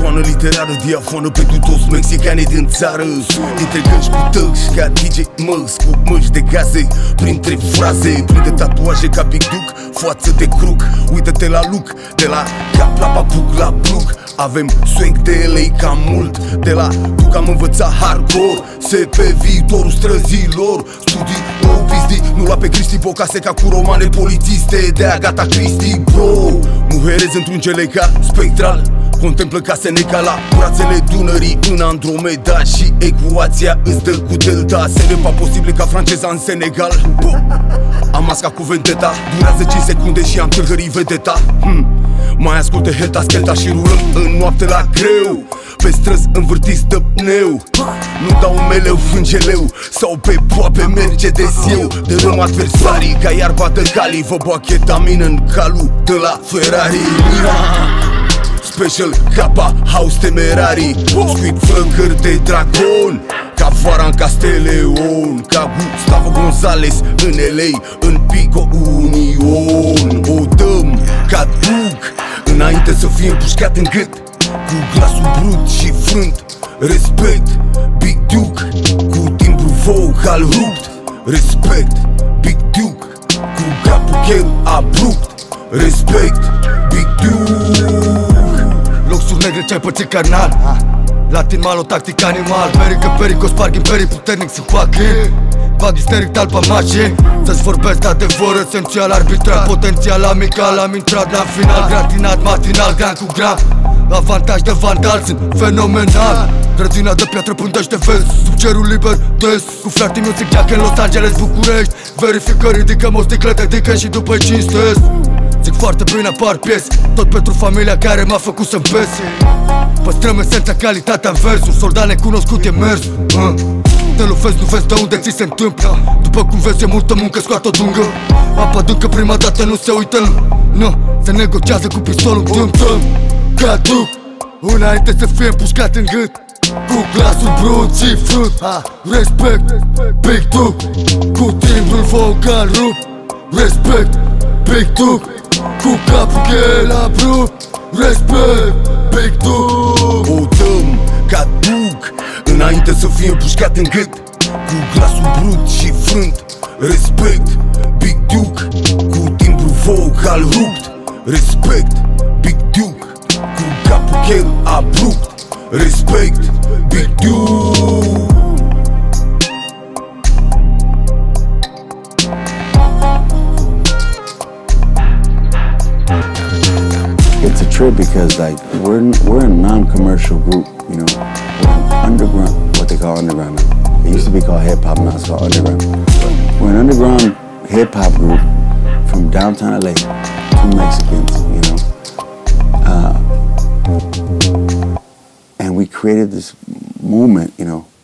Icoană literară, diafonă pentru toți mexicanii din țară. Dintre gânci cu tăși ca DJ Măs, cu măști de gaze, printre fraze, printre tatuaje ca Big Duke, față de cruc. Uită-te la look, de la cap la papuc la plug. Avem swag de LA cam mult, de la duc am învățat hardcore. Se pe viitorul străzilor, studii OPSD, nu lua pe Cristi Bocase ca cu romane polițiste de Agatha Christie, bro. Muherez într-un gele ca spectral, contemplă ca Seneca la brațele Dunării în Andromeda. Și ecuația îți dă cu delta, senepa posibil ca franceza în Senegal. Am masca cu vendeta, durează 5 secunde și am tâlhărit vedeta. Mai asculte Helta Skelta și rulăm în noapte la greu. Pe străzi învârtiți de pneu, nu dau un meleu în geleu sau pe poape Mercedes eu. Dărâm adversarii ca iarba de cali, vă bag ketamină în calul de la Ferrari. Special Kappa House Temerari, squid flăcări de dragon, ca vara în Casteleon, ca Gustavo Gonzales în LA, în Pico Union. O dăm ca duc, înainte să fie împușcat în gât, cu glasul brut și frânt. Respect Big Duke, cu timbru vocal rupt. Respect Big Duke, cu capul chel abrupt. Respect Big Duke. Luxuri negre ce-ai pățit carnal, Latin malo, tactic animal. Perică, perico, sparg imperii puternic să facă bag isteric talpa mașini, să-ți vorbesc adevăr esențial, arbitrar, potențial amical. Am intrat la final, gratinat matinal, gram cu gram. Avantaj de vandal, sunt fenomenal. Grădina de piatră pândește vest, sub cerul liber des. Cu Flirty Music Jack în Los Angeles, București. Verifică, ridicăm o sticlă de dică și după-i cinstez. Zic foarte bine, apar piese, tot pentru familia care m-a făcut să-mi pese. Păstrăm esența, calitatea în versuri, soldat necunoscut e mers. Te lovesc, nu vezi de unde ți se întâmplă. După cum vezi e multă muncă, scoate o dungă. Apa adâncă prima dată nu se uită, nu, se negociază cu pistolul în tâm-tâm. Ca tu, înainte să fie împușcat în gât, cu glasul brut și frânt. Respect Big Duke, cu timbrul vocal rupt. Respect Big Duke, cu capul chel abrupt. Respect Big Duke. O dăm ca duc, înainte să fie împușcat în gât, cu glasul brut și frânt. Respect Big Duke, cu timbru vocal rupt. Respect Big Duke, cu capul chel abrupt. Respect Big Duke. It's a trip because like we're a non-commercial group, you know. We're an underground, what they call underground now. It used to be called hip hop, now it's called underground. But we're an underground hip hop group from downtown LA, two Mexicans, you know. And we created this movement, you know,